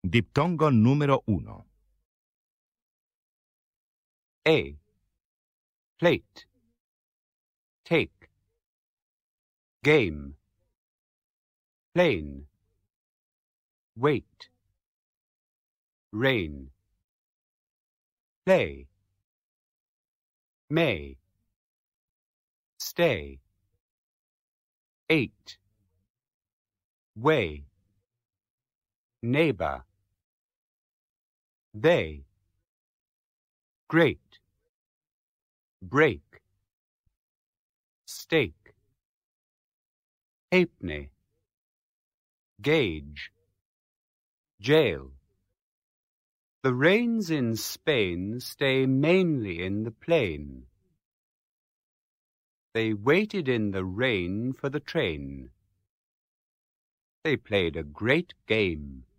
Diptongo número 1. A. Plate. Take. Game. Plane. Wait. Rain. Play. May. Stay. 8. Way. Neighbor. They. Great. Break. Stake. Halfpenny. Gauge. Jail. The rains in Spain stay mainly in the plain. They waited in the rain for the train. They played a great game.